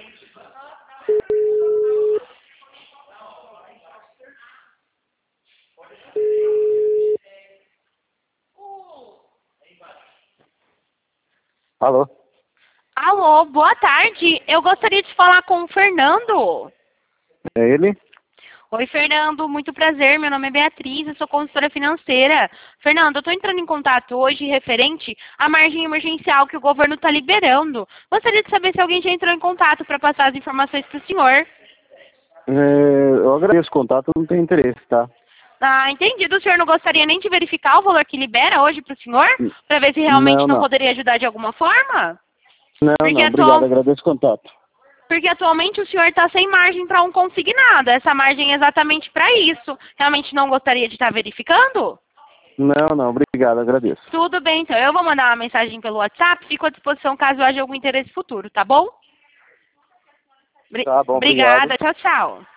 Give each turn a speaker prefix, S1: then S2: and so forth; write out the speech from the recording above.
S1: Alô?
S2: Alô, boa tarde. Eu gostaria de falar com o Fernando.
S1: É ele?
S2: Oi, Fernando. Muito prazer. Meu nome é Beatriz, eu sou consultora financeira. Fernando, eu estou entrando em contato hoje referente à margem emergencial que o governo está liberando. Gostaria de saber se alguém já entrou em contato para passar as informações para o senhor.
S1: Eu agradeço o contato, não tenho interesse, tá?
S2: Ah, entendido. O senhor não gostaria nem de verificar o valor que libera hoje para o senhor? Para ver se realmente
S1: Não,
S2: não
S1: não.
S2: poderia ajudar de alguma forma?
S1: Não,
S2: Porque,
S1: não, obrigado, agradeço o contato.
S2: Porque atualmente o senhor está sem margem para um consignado. Essa margem é exatamente para isso. Realmente não gostaria de estar verificando?
S1: Não, não, obrigado, agradeço.
S2: Tudo bem, então. Eu vou mandar uma mensagem pelo WhatsApp. Fico à disposição caso haja algum interesse futuro, tá bom?
S1: Tá bom, obrigado.
S2: Obrigada. Tchau, tchau.